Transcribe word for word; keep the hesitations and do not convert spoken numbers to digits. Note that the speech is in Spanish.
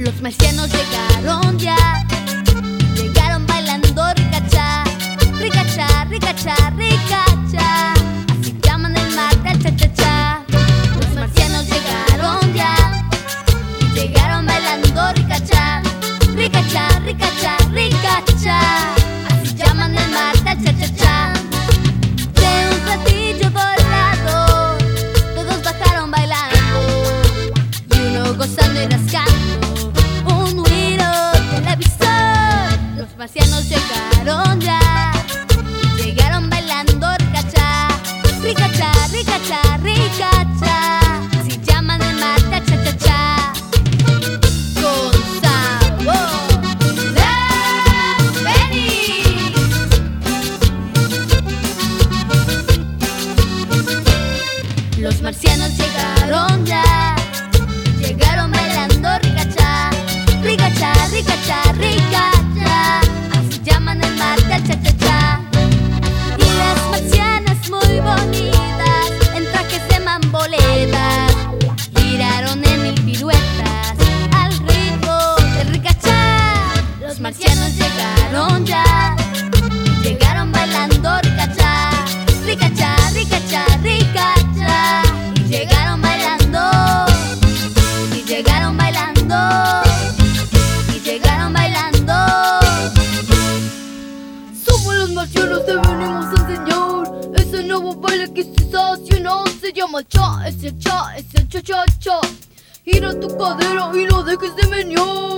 Los marcianos llegaron ya, llegaron bailando ricachá, ricachá, ricachá, ricachá. Así llaman el mar del cha-cha-cha. Los marcianos llegaron ya, llegaron bailando ricachá, ricachá, ricachá, ricachá. Así llaman el mar del cha-cha-cha. De un platillo dorado todos bajaron bailando y uno gozando y rascando un huiro televisor. Los marcianos llegaron ya, llegaron bailando ricachá, ricachá, ricachá, ricachá. Así llaman el mar del cha-cha-cha. Con sabor de Feliz. Los marcianos llegaron ya, llegaron bailando ricachá, ricachá, ricachá, ricachá. Así llaman el mar del cha-cha-cha. Y las marcianas muy bonitas, en trajes de mamboletas, giraron en mil piruetas al ritmo del ricachá. Los marcianos llegaron ya, llegaron bailando ricachá, ricachá, ricachá, ricachá. Y llegaron bailando, y llegaron bailando, y llegaron bailando. Somos los marcianos, te venimos a enseñar ese nuevo baile que es sensacional. Se llama cha, es el cha, es el cha cha cha. Gira tu cadera y no dejes de menear.